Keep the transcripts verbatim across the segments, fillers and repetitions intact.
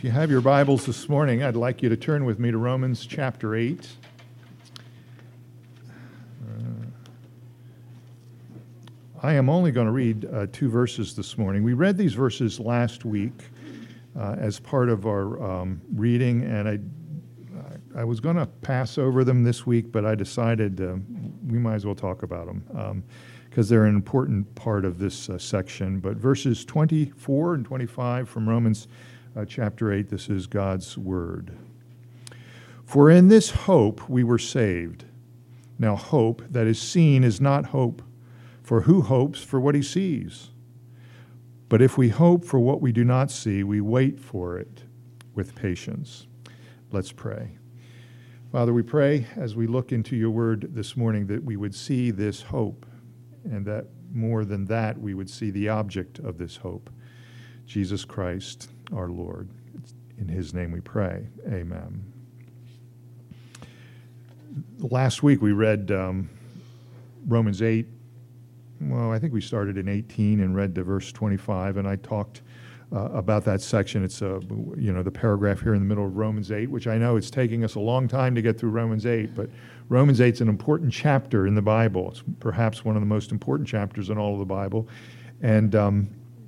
If you have your Bibles this morning, I'd like you to turn with me to Romans chapter eight. Uh, I am only going to read uh, two verses this morning. We read these verses last week uh, as part of our um, reading, and I I was going to pass over them this week, but I decided uh, we might as well talk about them because um, they're an important part of this uh, section. But verses twenty-four and twenty-five from Romans Uh, chapter eight, this is God's word. For in this hope we were saved. Now hope that is seen is not hope, for who hopes for what he sees? But if we hope for what we do not see, we wait for it with patience. Let's pray. Father, we pray as we look into your word this morning that we would see this hope, and that more than that, we would see the object of this hope, Jesus Christ, our Lord. In his name we pray. Amen. Last week we read um, Romans eight. Well, I think we started in eighteen and read to verse twenty-five, and I talked uh, about that section. It's uh, you know the paragraph here in the middle of Romans eight, which I know it's taking us a long time to get through Romans eight, but Romans eight is an important chapter in the Bible. It's perhaps one of the most important chapters in all of the Bible. And um,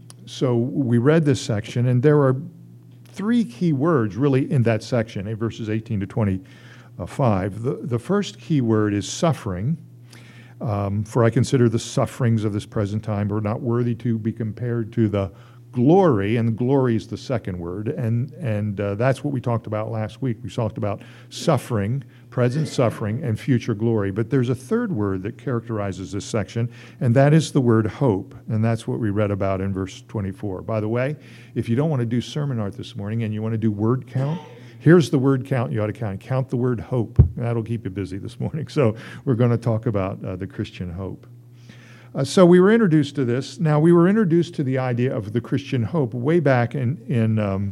So we read this section, and there are three key words really in that section, eh, verses eighteen to twenty-five. The, the first key word is suffering. Um, for I consider the sufferings of this present time are not worthy to be compared to the glory, and glory is the second word, and, and uh, that's what we talked about last week. We talked about suffering, present suffering, and future glory. But there's a third word that characterizes this section, and that is the word hope, and that's what we read about in verse twenty-four. By the way, if you don't want to do sermon art this morning and you want to do word count, here's the word count you ought to count. Count the word hope. That'll keep you busy this morning. So we're going to talk about uh, the Christian hope. Uh, so we were introduced to this. Now, we were introduced to the idea of the Christian hope way back in, in um,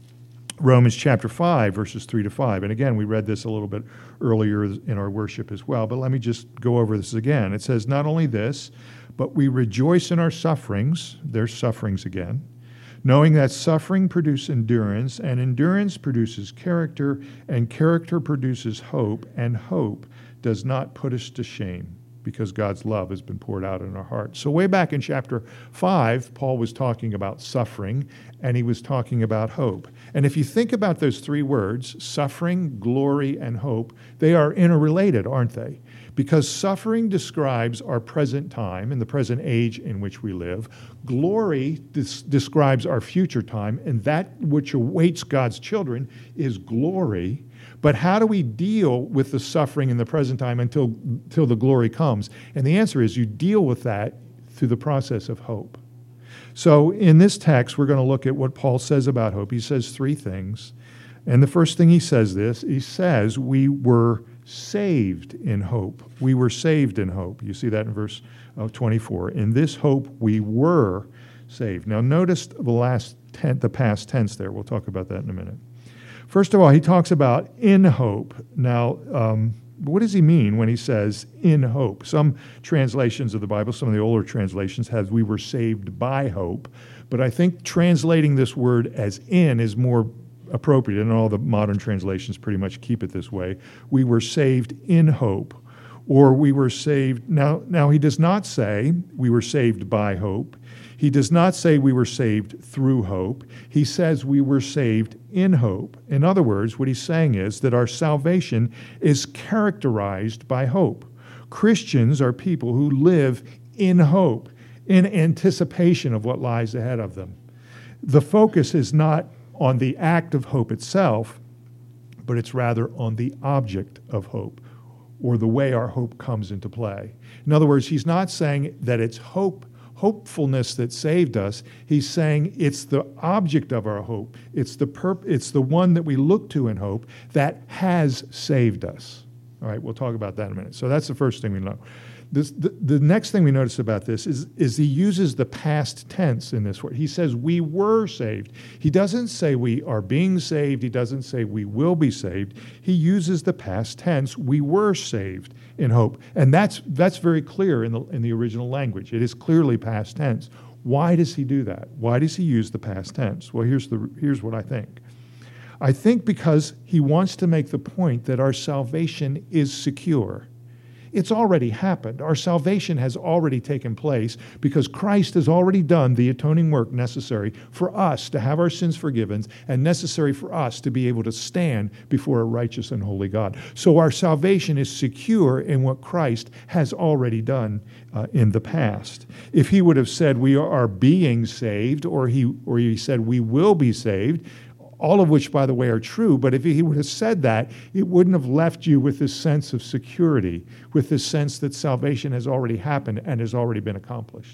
Romans chapter five, verses three to five. And again, we read this a little bit earlier in our worship as well, but let me just go over this again. It says, not only this, but we rejoice in our sufferings, there's sufferings again, knowing that suffering produces endurance, and endurance produces character, and character produces hope, and hope does not put us to shame, because God's love has been poured out in our hearts. So way back in chapter five, Paul was talking about suffering, and he was talking about hope. And if you think about those three words, suffering, glory, and hope, they are interrelated, aren't they? Because suffering describes our present time and the present age in which we live. Glory des- describes our future time, and that which awaits God's children is glory. But how do we deal with the suffering in the present time until, until the glory comes? And the answer is you deal with that through the process of hope. So in this text, we're going to look at what Paul says about hope. He says three things. And the first thing he says this, he says we were saved in hope. We were saved in hope. You see that in verse twenty-four. In this hope we were saved. Now notice the last ten, the past tense there. We'll talk about that in a minute. First of all, he talks about in hope. Now, um, what does he mean when he says in hope? Some translations of the Bible, some of the older translations have we were saved by hope, but I think translating this word as in is more appropriate, and all the modern translations pretty much keep it this way. We were saved in hope, or we were saved. Now, now he does not say we were saved by hope. He does not say we were saved through hope. He says we were saved in hope. In other words, what he's saying is that our salvation is characterized by hope. Christians are people who live in hope, in anticipation of what lies ahead of them. The focus is not on the act of hope itself, but it's rather on the object of hope, or the way our hope comes into play. In other words, he's not saying that it's hope hopefulness that saved us. He's saying it's the object of our hope. It's the perp- It's the one that we look to in hope that has saved us. All right, we'll talk about that in a minute. So that's the first thing we know. This, the, the next thing we notice about this is, is he uses the past tense in this word. He says we were saved. He doesn't say we are being saved. He doesn't say we will be saved. He uses the past tense. We were saved in hope. And that's that's very clear in the in the original language. It is clearly past tense. Why does he do that? Why does he use the past tense? Well, here's the here's what I think. I think because he wants to make the point that our salvation is secure. It's already happened. Our salvation has already taken place because Christ has already done the atoning work necessary for us to have our sins forgiven and necessary for us to be able to stand before a righteous and holy God. So our salvation is secure in what Christ has already done uh, in the past. If he would have said we are being saved, or he, or he said we will be saved, all of which, by the way, are true, but if he would have said that, it wouldn't have left you with this sense of security, with this sense that salvation has already happened and has already been accomplished.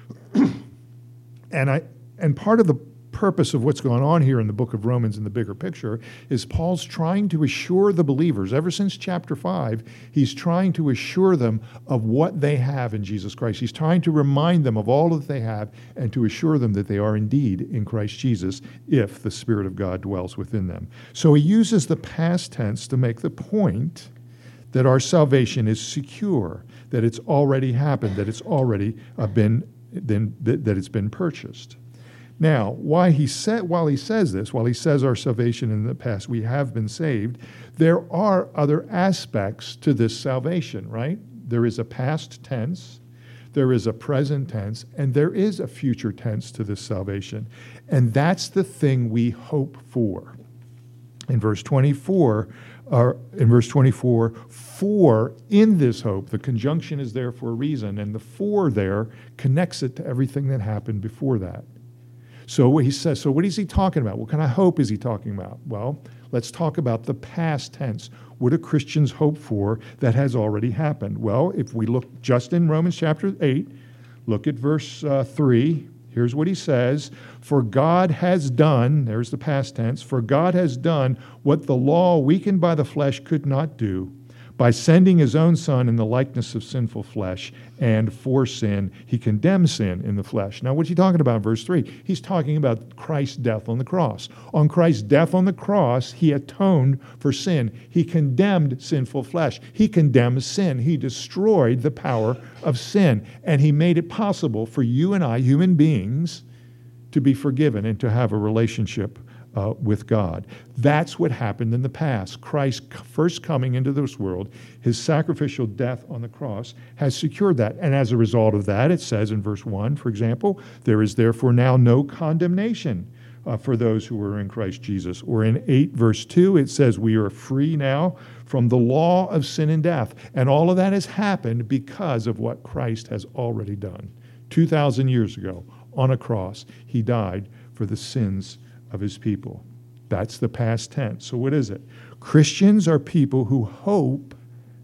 and I, and part of the purpose of what's going on here in the book of Romans in the bigger picture is Paul's trying to assure the believers, ever since chapter five, he's trying to assure them of what they have in Jesus Christ. He's trying to remind them of all that they have and to assure them that they are indeed in Christ Jesus if the Spirit of God dwells within them. So he uses the past tense to make the point that our salvation is secure, that it's already happened, that it's already uh, been, been that, that it's been purchased. Now, why he said, while he says this, while he says our salvation in the past, we have been saved, there are other aspects to this salvation, right? There is a past tense, there is a present tense, and there is a future tense to this salvation. And that's the thing we hope for. In verse twenty-four, or in verse twenty-four, for in this hope, the conjunction is there for a reason, and the for there connects it to everything that happened before that. So what he says, so what is he talking about? What kind of hope is he talking about? Well, let's talk about the past tense. What do Christians hope for that has already happened? Well, if we look just in Romans chapter eight, look at verse uh, three. Here's what he says. For God has done, there's the past tense, for God has done what the law weakened by the flesh could not do, by sending his own Son in the likeness of sinful flesh, and for sin, he condemned sin in the flesh. Now, what's he talking about in verse three? He's talking about Christ's death on the cross. On Christ's death on the cross, he atoned for sin. He condemned sinful flesh. He condemned sin. He destroyed the power of sin. And he made it possible for you and I, human beings, to be forgiven and to have a relationship Uh, with God. That's what happened in the past. Christ first coming into this world, his sacrificial death on the cross has secured that. And as a result of that, it says in verse one, for example, there is therefore now no condemnation uh, for those who are in Christ Jesus. Or in eight verse two, it says we are free now from the law of sin and death. And all of that has happened because of what Christ has already done. two thousand years ago, on a cross, he died for the sins of his people. That's the past tense. So what is it? Christians are people who hope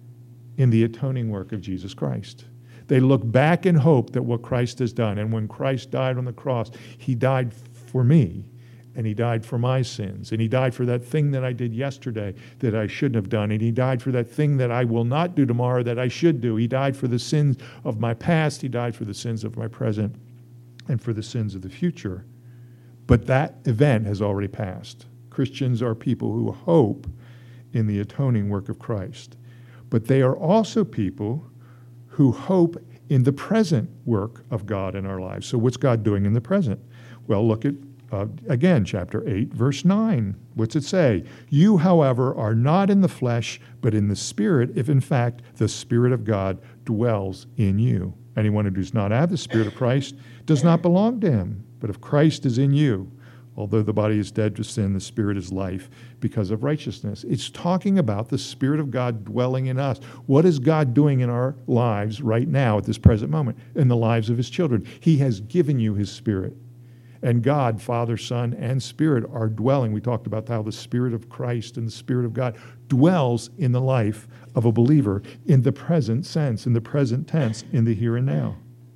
in the atoning work of Jesus Christ. They look back in hope that what Christ has done. And when Christ died on the cross, he died for me, and he died for my sins, and he died for that thing that I did yesterday that I shouldn't have done, and he died for that thing that I will not do tomorrow that I should do. He died for the sins of my past, he died for the sins of my present, and for the sins of the future. But that event has already passed. Christians are people who hope in the atoning work of Christ. But they are also people who hope in the present work of God in our lives. So what's God doing in the present? Well, look at, uh, again, chapter eight, verse nine. What's it say? You, however, are not in the flesh, but in the Spirit, if in fact the Spirit of God dwells in you. Anyone who does not have the Spirit of Christ does not belong to him. But if Christ is in you, although the body is dead to sin, the Spirit is life because of righteousness. It's talking about the Spirit of God dwelling in us. What is God doing in our lives right now at this present moment, in the lives of his children? He has given you his Spirit. And God, Father, Son, and Spirit are dwelling. We talked about how the Spirit of Christ and the Spirit of God dwells in the life of a believer in the present sense, in the present tense, in the here and now.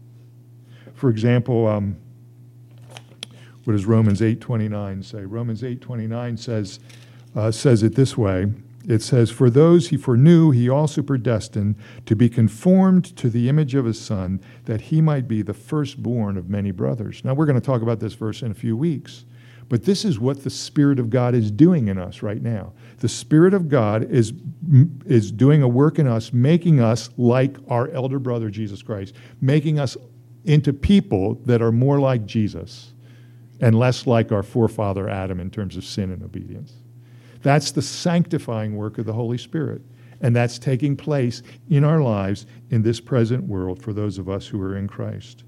For example, um, what does Romans eight twenty-nine say? Romans eight twenty-nine says, uh, says it this way. It says, for those he foreknew, he also predestined to be conformed to the image of his Son, that he might be the firstborn of many brothers. Now, we're going to talk about this verse in a few weeks. But this is what the Spirit of God is doing in us right now. The Spirit of God is, is doing a work in us, making us like our elder brother, Jesus Christ, making us into people that are more like Jesus and less like our forefather Adam in terms of sin and obedience. That's the sanctifying work of the Holy Spirit. And that's taking place in our lives in this present world for those of us who are in Christ.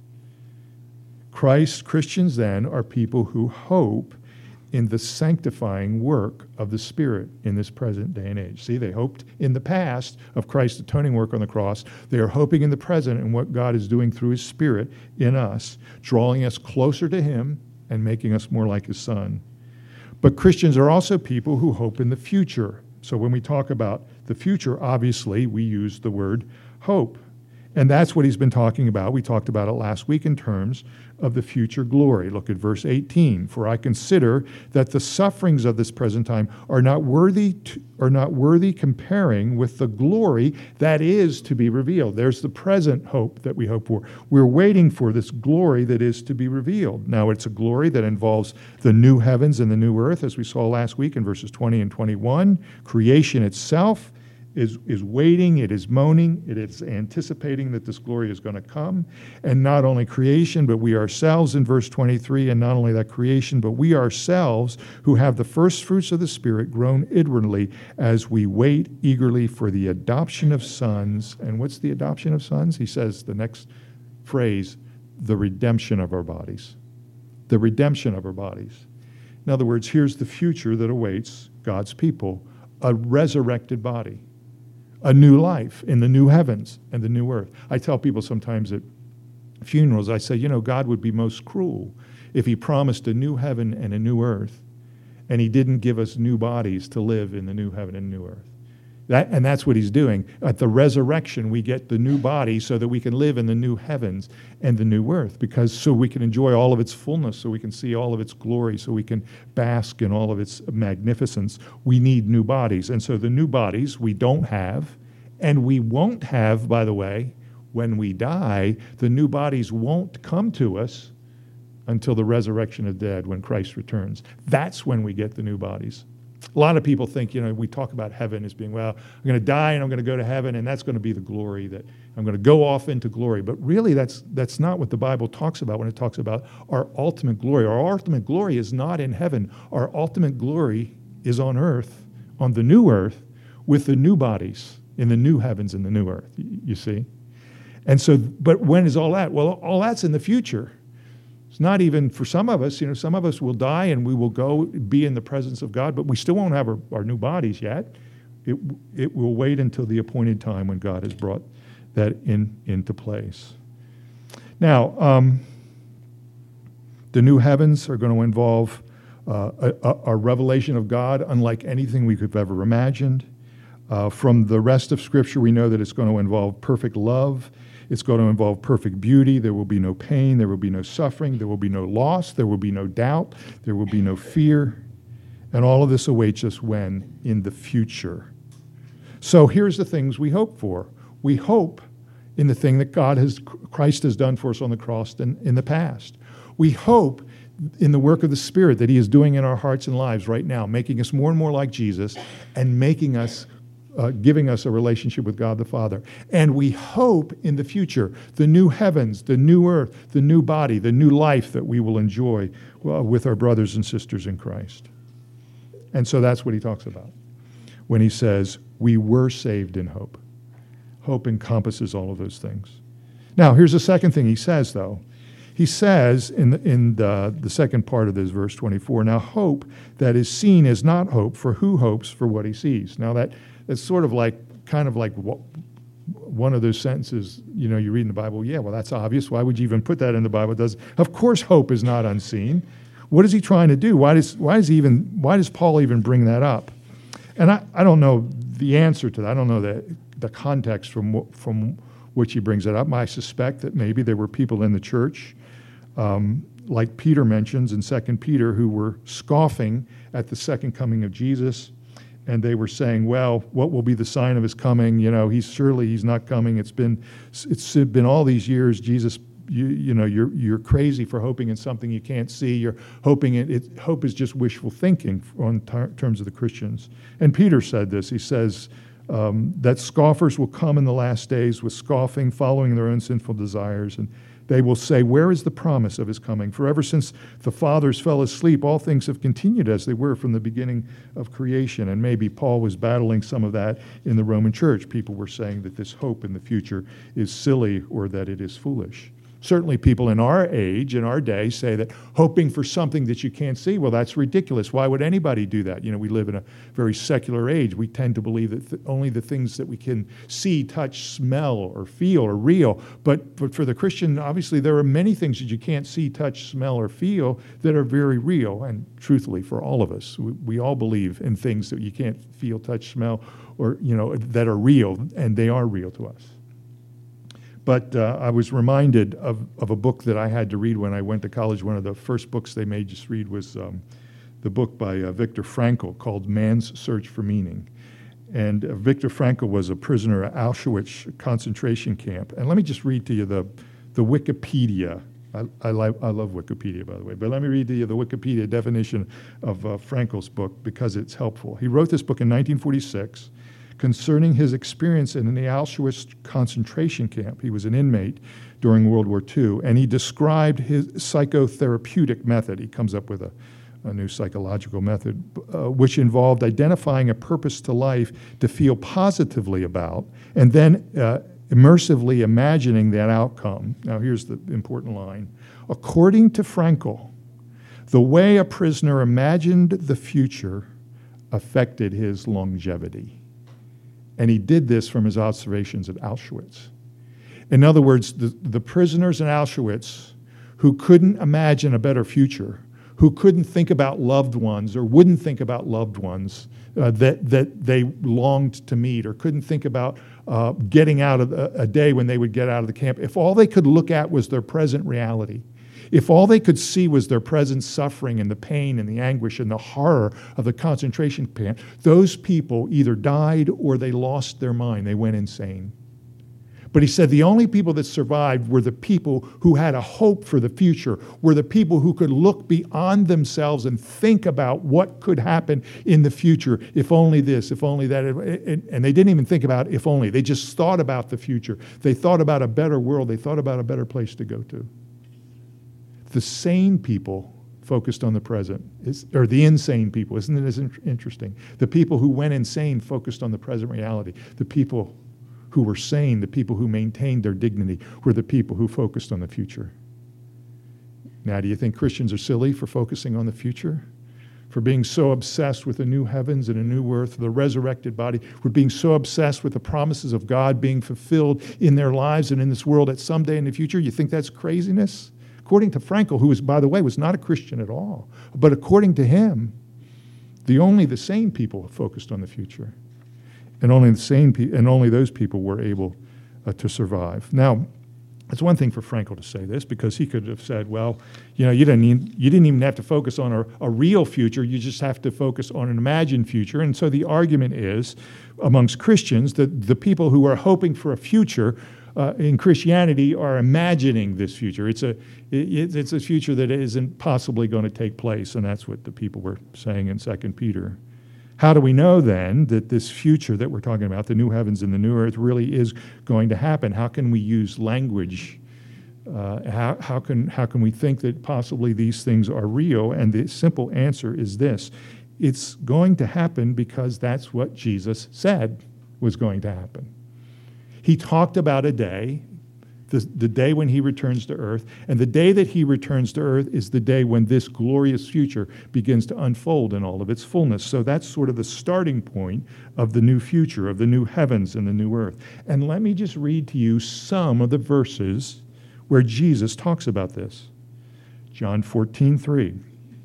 Christ, Christians then, are people who hope in the sanctifying work of the Spirit in this present day and age. See, they hoped in the past of Christ's atoning work on the cross. They are hoping in the present in what God is doing through His Spirit in us, drawing us closer to Him and making us more like His Son. But Christians are also people who hope in the future. So when we talk about the future, obviously, we use the word hope. And that's what he's been talking about. We talked about it last week in terms of the future glory. Look at verse eighteen. For I consider that the sufferings of this present time are not worthy to, are not worthy comparing with the glory that is to be revealed. There's the present hope that we hope for. We're waiting for this glory that is to be revealed. Now it's a glory that involves the new heavens and the new earth, as we saw last week in verses twenty and twenty-one. Creation itself is, is waiting, it is moaning, it is anticipating that this glory is going to come. And not only creation, but we ourselves in verse twenty-three, and not only that creation, but we ourselves who have the first fruits of the Spirit groan inwardly as we wait eagerly for the adoption of sons. And what's the adoption of sons? He says the next phrase, the redemption of our bodies. The redemption of our bodies. In other words, here's the future that awaits God's people, a resurrected body. A new life in the new heavens and the new earth. I tell people sometimes at funerals, I say, you know, God would be most cruel if He promised a new heaven and a new earth, and He didn't give us new bodies to live in the new heaven and new earth. That, and that's what He's doing. At the resurrection, we get the new body so that we can live in the new heavens and the new earth, because so we can enjoy all of its fullness, so we can see all of its glory, so we can bask in all of its magnificence. We need new bodies. And so the new bodies we don't have, and we won't have, by the way, when we die. The new bodies won't come to us until the resurrection of the dead, when Christ returns. That's when we get the new bodies. A lot of people think, you know, we talk about heaven as being, well, I'm going to die and I'm going to go to heaven, and that's going to be the glory, that I'm going to go off into glory. But really, that's that's not what the Bible talks about when it talks about our ultimate glory. Our ultimate glory is not in heaven. Our ultimate glory is on earth, on the new earth, with the new bodies, in the new heavens and the new earth, you see. And so, but when is all that? Well, all that's in the future. It's not even, for some of us, you know, some of us will die and we will go be in the presence of God, but we still won't have our, our new bodies yet. It, it will wait until the appointed time when God has brought that in into place. Now, um, the new heavens are going to involve uh, a, a revelation of God unlike anything we could have ever imagined. Uh, from the rest of Scripture, we know that it's going to involve perfect love. It's going to involve perfect beauty. There will be no pain. There will be no suffering. There will be no loss. There will be no doubt. There will be no fear. And all of this awaits us when? In the future. So here's the things we hope for. We hope in the thing that God has, Christ has done for us on the cross in, in the past. We hope in the work of the Spirit that He is doing in our hearts and lives right now, making us more and more like Jesus and making us Uh, giving us a relationship with God the Father. And we hope in the future, the new heavens, the new earth, the new body, the new life that we will enjoy well, with our brothers and sisters in Christ. And so that's what he talks about when he says, we were saved in hope. Hope encompasses all of those things. Now, here's the second thing he says, though. He says in the, in the, the second part of this verse twenty-four, now hope that is seen is not hope, for who hopes for what he sees? Now that It's sort of like, kind of like one of those sentences, you know, you read in the Bible, yeah, well, that's obvious. Why would you even put that in the Bible? It does. Of course, hope is not unseen. What is he trying to do? Why does why does he even why does Paul even bring that up? And I, I don't know the answer to that. I don't know the the context from from which he brings it up. I suspect that maybe there were people in the church, um, like Peter mentions in Second Peter, who were scoffing at the second coming of Jesus. And they were saying, well, what will be the sign of his coming? You know, he's surely he's not coming. It's been it's been all these years. Jesus, you you know, you're you're crazy for hoping in something you can't see. You're hoping it. it hope is just wishful thinking on ter- terms of the Christians. And Peter said this. He says um, that scoffers will come in the last days with scoffing, following their own sinful desires, and They will say, where is the promise of his coming? For ever since the fathers fell asleep, all things have continued as they were from the beginning of creation. And maybe Paul was battling some of that in the Roman church. People were saying that this hope in the future is silly or that it is foolish. Certainly people in our age, in our day, say that hoping for something that you can't see, well, that's ridiculous. Why would anybody do that? You know, we live in a very secular age. We tend to believe that th- only the things that we can see, touch, smell, or feel are real. But, but for the Christian, obviously, there are many things that you can't see, touch, smell, or feel that are very real. And truthfully, for all of us, we, we all believe in things that you can't feel, touch, smell, or, you know, that are real, and they are real to us. But uh, I was reminded of, of a book that I had to read when I went to college. One of the first books they made us read was um, the book by uh, Viktor Frankl called Man's Search for Meaning. And uh, Viktor Frankl was a prisoner at Auschwitz concentration camp. And let me just read to you the, the Wikipedia. I, I, li- I love Wikipedia, by the way. But let me read to you the Wikipedia definition of uh, Frankl's book because it's helpful. He wrote this book in nineteen forty-six. Concerning his experience in the Auschwitz concentration camp. He was an inmate during World War Two, and he described his psychotherapeutic method. He comes up with a, a new psychological method, uh, which involved identifying a purpose to life to feel positively about, and then uh, immersively imagining that outcome. Now, here's the important line. According to Frankl, the way a prisoner imagined the future affected his longevity. And he did this from his observations at Auschwitz. In other words, the, the prisoners in Auschwitz who couldn't imagine a better future, who couldn't think about loved ones or wouldn't think about loved ones uh, that, that they longed to meet or couldn't think about uh, getting out of a, a day when they would get out of the camp, if all they could look at was their present reality, if all they could see was their present suffering and the pain and the anguish and the horror of the concentration camp, those people either died or they lost their mind. They went insane. But he said the only people that survived were the people who had a hope for the future, were the people who could look beyond themselves and think about what could happen in the future, if only this, if only that. And they didn't even think about if only. They just thought about the future. They thought about a better world. They thought about a better place to go to. The sane people focused on the present, is, or the insane people. Isn't it as interesting? The people who went insane focused on the present reality. The people who were sane, the people who maintained their dignity, were the people who focused on the future. Now, do you think Christians are silly for focusing on the future? For being so obsessed with a new heavens and a new earth, the resurrected body, for being so obsessed with the promises of God being fulfilled in their lives and in this world at some day in the future? You think that's craziness? According to Frankl, who was, by the way, was not a Christian at all, but according to him, the only the sane people focused on the future, and only the sane pe- and only those people were able uh, to survive. Now, it's one thing for Frankl to say this because he could have said, "Well, you know, you didn't need, you didn't even have to focus on a, a real future; you just have to focus on an imagined future." And so the argument is, amongst Christians, that the people who are hoping for a future. Uh, in Christianity are imagining this future. It's a it, it's a future that isn't possibly going to take place, and that's what the people were saying in Second Peter. How do we know then that this future that we're talking about, the new heavens and the new earth, really is going to happen? How can we use language? Uh, how, how can how can we think that possibly these things are real? And the simple answer is this: it's going to happen because that's what Jesus said was going to happen. He talked about a day, the, the day when he returns to earth, and the day that he returns to earth is the day when this glorious future begins to unfold in all of its fullness. So that's sort of the starting point of the new future, of the new heavens and the new earth. And let me just read to you some of the verses where Jesus talks about this. John fourteen three.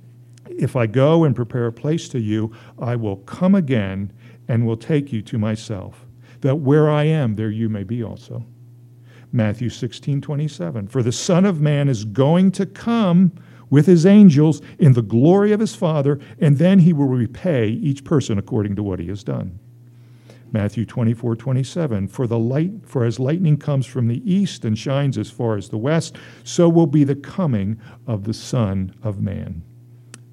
If I go and prepare a place to you, I will come again and will take you to myself, that where I am, there you may be also. Matthew sixteen twenty-seven. For the Son of Man is going to come with his angels in the glory of his Father, and then he will repay each person according to what he has done. Matthew twenty-four twenty-seven. For the light, for as lightning comes from the east and shines as far as the west, so will be the coming of the Son of Man.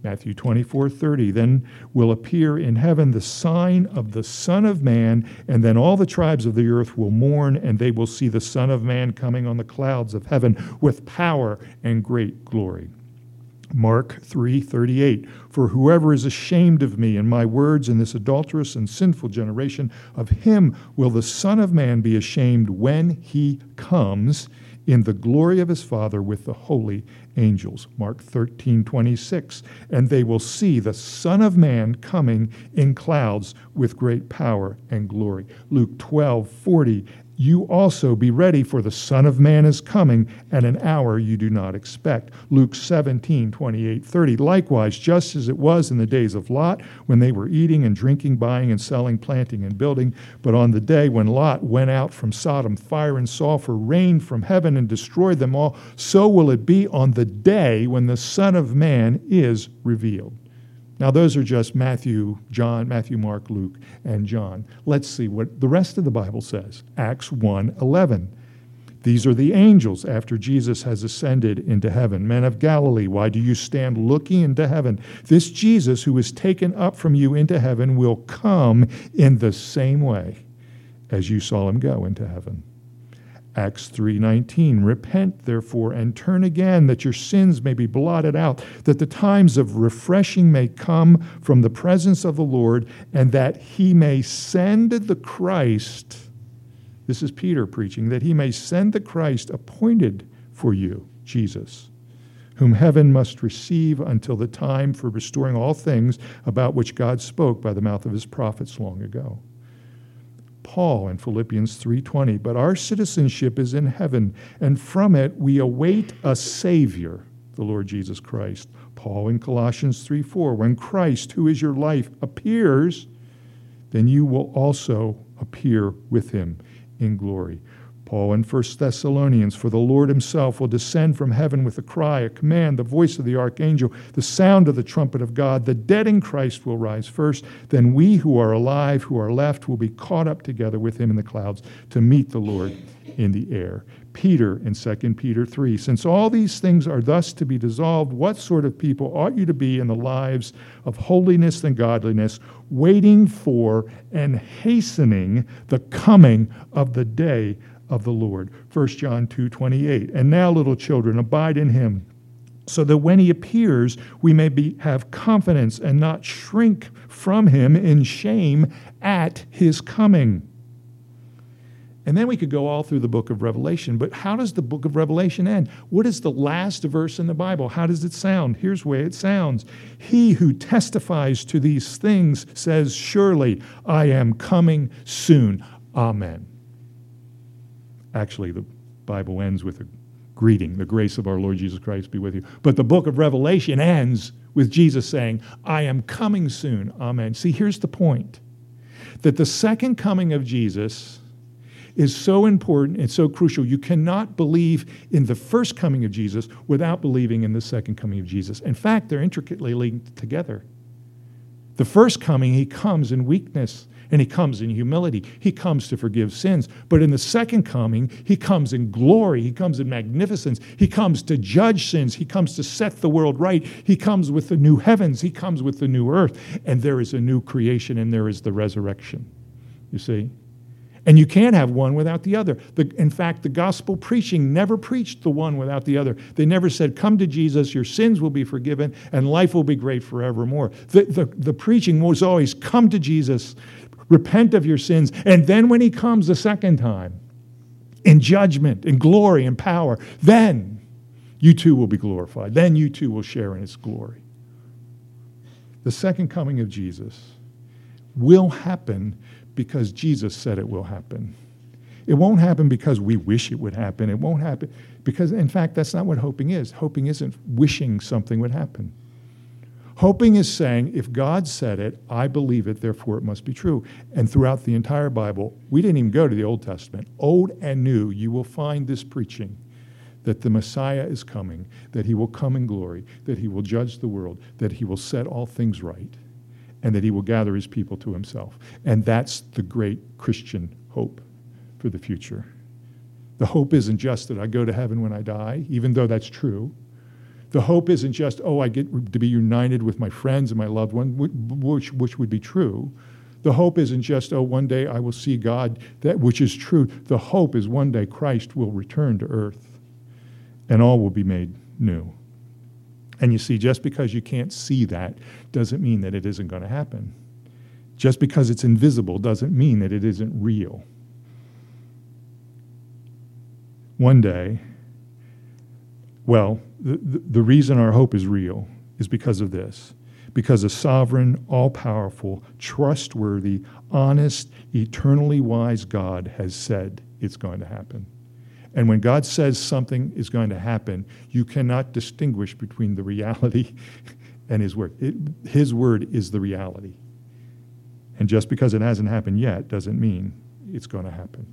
Matthew twenty-four thirty, then will appear in heaven the sign of the Son of Man, and then all the tribes of the earth will mourn, and they will see the Son of Man coming on the clouds of heaven with power and great glory. Mark three thirty-eight, for whoever is ashamed of me and my words in this adulterous and sinful generation, of him will the Son of Man be ashamed when he comes in the glory of his Father with the holy angels. Mark thirteen twenty-six, and they will see the Son of Man coming in clouds with great power and glory. Luke twelve forty, you also be ready, for the Son of Man is coming at an hour you do not expect. Luke seventeen twenty-eight thirty, likewise, just as it was in the days of Lot, when they were eating and drinking, buying and selling, planting and building, but on the day when Lot went out from Sodom, fire and sulfur rained from heaven and destroyed them all, so will it be on the day when the Son of Man is revealed. Now, those are just Matthew, John, Matthew, Mark, Luke, and John. Let's see what the rest of the Bible says. Acts one eleven. These are the angels after Jesus has ascended into heaven. Men of Galilee, why do you stand looking into heaven? This Jesus who is taken up from you into heaven will come in the same way as you saw him go into heaven. Acts three nineteen, repent therefore and turn again, that your sins may be blotted out, that the times of refreshing may come from the presence of the Lord, and that he may send the Christ, this is Peter preaching, that he may send the Christ appointed for you, Jesus, whom heaven must receive until the time for restoring all things about which God spoke by the mouth of his prophets long ago. Paul in Philippians three twenty, but our citizenship is in heaven, and from it we await a Savior, the Lord Jesus Christ. Paul in Colossians three four, when Christ, who is your life, appears, then you will also appear with him in glory. Paul in First Thessalonians, for the Lord himself will descend from heaven with a cry, a command, the voice of the archangel, the sound of the trumpet of God. The dead in Christ will rise first. Then we who are alive, who are left, will be caught up together with him in the clouds to meet the Lord in the air. Peter in Second Peter three, since all these things are thus to be dissolved, what sort of people ought you to be in the lives of holiness and godliness, waiting for and hastening the coming of the day of the Lord? First John two twenty-eight, and now, little children, abide in him, so that when he appears, we may be, have confidence and not shrink from him in shame at his coming. And then we could go all through the book of Revelation, but how does the book of Revelation end? What is the last verse in the Bible? How does it sound? Here's the way it sounds. He who testifies to these things says, surely I am coming soon. Amen. Actually, the Bible ends with a greeting, the grace of our Lord Jesus Christ be with you. But the book of Revelation ends with Jesus saying, I am coming soon. Amen. See, here's the point. That the second coming of Jesus is so important and so crucial. You cannot believe in the first coming of Jesus without believing in the second coming of Jesus. In fact, they're intricately linked together. The first coming, he comes in weakness, and he comes in humility. He comes to forgive sins. But in the second coming, he comes in glory. He comes in magnificence. He comes to judge sins. He comes to set the world right. He comes with the new heavens. He comes with the new earth. And there is a new creation, and there is the resurrection. You see? And you can't have one without the other. The, in fact, the gospel preaching never preached the one without the other. They never said, come to Jesus, your sins will be forgiven, and life will be great forevermore. The, the, the preaching was always, come to Jesus, repent of your sins, and then when he comes the second time, in judgment, in glory, and power, then you too will be glorified. Then you too will share in his glory. The second coming of Jesus will happen because Jesus said it will happen. It won't happen because we wish it would happen. It won't happen because, in fact, that's not what hoping is. Hoping isn't wishing something would happen. Hoping is saying, if God said it, I believe it, therefore it must be true. And throughout the entire Bible, we didn't even go to the Old Testament. Old and new, you will find this preaching that the Messiah is coming, that he will come in glory, that he will judge the world, that he will set all things right, and that he will gather his people to himself. And that's the great Christian hope for the future. The hope isn't just that I go to heaven when I die, even though that's true. The hope isn't just, oh, I get to be united with my friends and my loved one, which, which would be true. The hope isn't just, oh, one day I will see God, that which is true. The hope is one day Christ will return to earth and all will be made new. And you see, just because you can't see that doesn't mean that it isn't going to happen. Just because it's invisible doesn't mean that it isn't real. One day, well, the, the, the reason our hope is real is because of this. Because a sovereign, all-powerful, trustworthy, honest, eternally wise God has said it's going to happen. And when God says something is going to happen, you cannot distinguish between the reality and his word. It, his word is the reality. And just because it hasn't happened yet doesn't mean it's going to happen.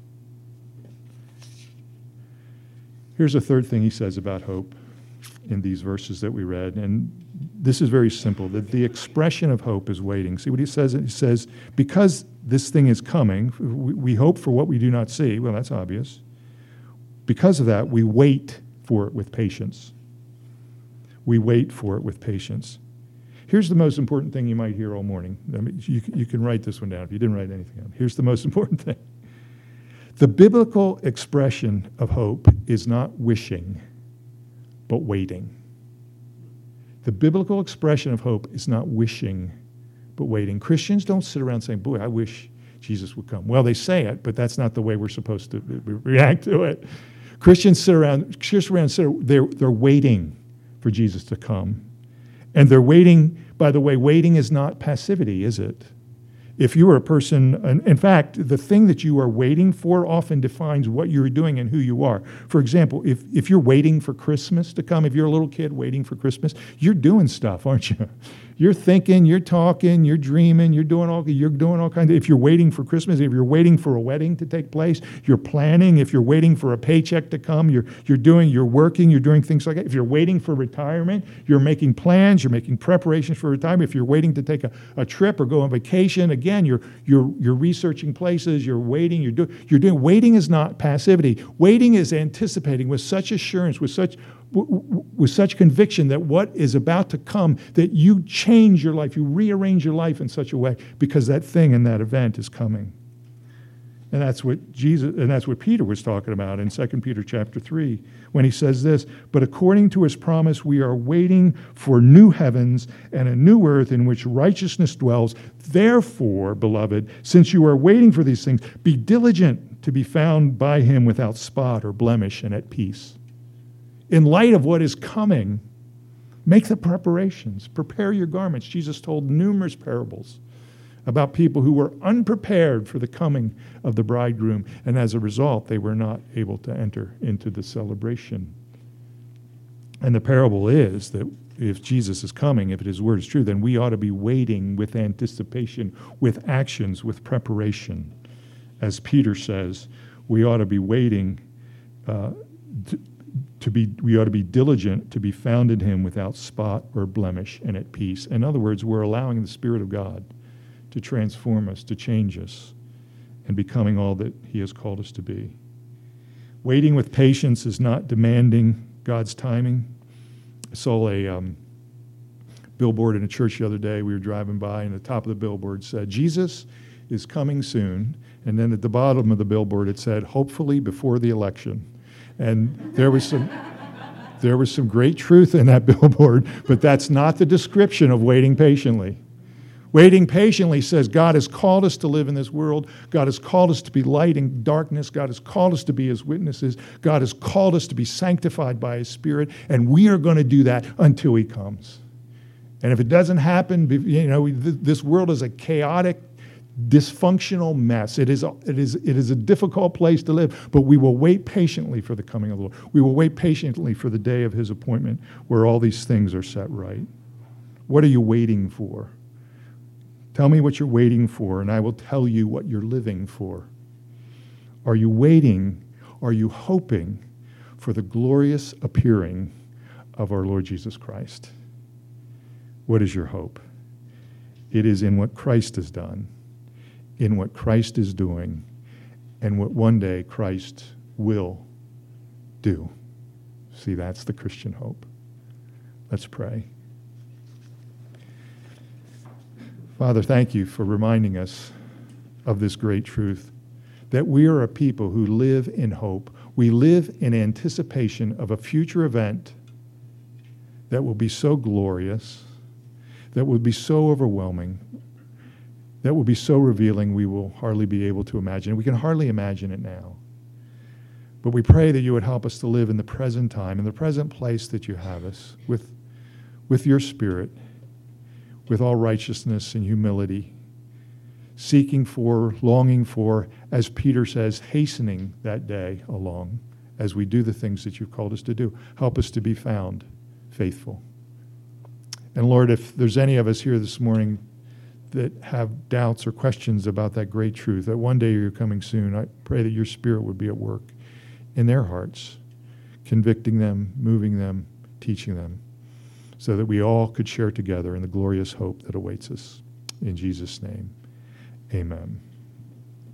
Here's a third thing he says about hope in these verses that we read, and this is very simple, that the expression of hope is waiting. See what he says? He says, because this thing is coming, we hope for what we do not see. Well, that's obvious. Because of that, we wait for it with patience. We wait for it with patience. Here's the most important thing you might hear all morning. I mean, you, you can write this one down if you didn't write anything down. Here's the most important thing. The biblical expression of hope is not wishing, but waiting. The biblical expression of hope is not wishing, but waiting. Christians don't sit around saying, boy, I wish Jesus would come. Well, they say it, but that's not the way we're supposed to react to it. Christians sit around, Christians around sit, they're, they're waiting for Jesus to come. And they're waiting, by the way, waiting is not passivity, is it? If you are a person, in fact, the thing that you are waiting for often defines what you're doing and who you are. For example, if, if you're waiting for Christmas to come, if you're a little kid waiting for Christmas, you're doing stuff, aren't you? You're thinking, you're talking, you're dreaming, you're doing all you're doing all kinds of, if you're waiting for Christmas, if you're waiting for a wedding to take place, you're planning. If you're waiting for a paycheck to come, you're you're doing, you're working, you're doing things like that. If you're waiting for retirement, you're making plans, you're making preparations for retirement. If you're waiting to take a, a trip or go on vacation, again, you're you're you're researching places, you're waiting, you're doing you're doing waiting is not passivity. Waiting is anticipating with such assurance, with such with such conviction that what is about to come, that you change your life, you rearrange your life in such a way because that thing and that event is coming. And that's what Jesus, and that's what Peter was talking about in Second Peter chapter three, when he says this, but according to his promise, we are waiting for new heavens and a new earth in which righteousness dwells. Therefore, beloved, since you are waiting for these things, be diligent to be found by him without spot or blemish and at peace. In light of what is coming, make the preparations. Prepare your garments. Jesus told numerous parables about people who were unprepared for the coming of the bridegroom, and as a result, they were not able to enter into the celebration. And the parable is that if Jesus is coming, if his word is true, then we ought to be waiting with anticipation, with actions, with preparation. As Peter says, we ought to be waiting uh, to, To be, we ought to be diligent to be found in him without spot or blemish and at peace. In other words, we're allowing the Spirit of God to transform us, to change us, and becoming all that he has called us to be. Waiting with patience is not demanding God's timing. I saw a um, billboard in a church the other day. We were driving by, and the top of the billboard said, Jesus is coming soon. And then at the bottom of the billboard, it said, hopefully before the election. And there was some there was some great truth in that billboard, but that's not the description of waiting patiently. Waiting patiently says God has called us to live in this world. God has called us to be light in darkness. God has called us to be his witnesses. God has called us to be sanctified by his Spirit, and we are going to do that until he comes. And if it doesn't happen, you know, this world is a chaotic, dysfunctional mess. It is, a, it is, it is a difficult place to live, but we will wait patiently for the coming of the Lord. We will wait patiently for the day of his appointment where all these things are set right. What are you waiting for? Tell me what you're waiting for, and I will tell you what you're living for. Are you waiting? Are you hoping for the glorious appearing of our Lord Jesus Christ? What is your hope? It is in what Christ has done, in what Christ is doing, and what one day Christ will do. See, that's the Christian hope. Let's pray. Father, thank you for reminding us of this great truth, that we are a people who live in hope. We live in anticipation of a future event that will be so glorious, that will be so overwhelming, that will be so revealing we will hardly be able to imagine. We can hardly imagine it now. But we pray that you would help us to live in the present time, in the present place that you have us, with, with your Spirit, with all righteousness and humility, seeking for, longing for, as Peter says, hastening that day along as we do the things that you've called us to do. Help us to be found faithful. And Lord, if there's any of us here this morning that have doubts or questions about that great truth, that one day you're coming soon, I pray that your Spirit would be at work in their hearts, convicting them, moving them, teaching them, so that we all could share together in the glorious hope that awaits us. In Jesus' name, amen.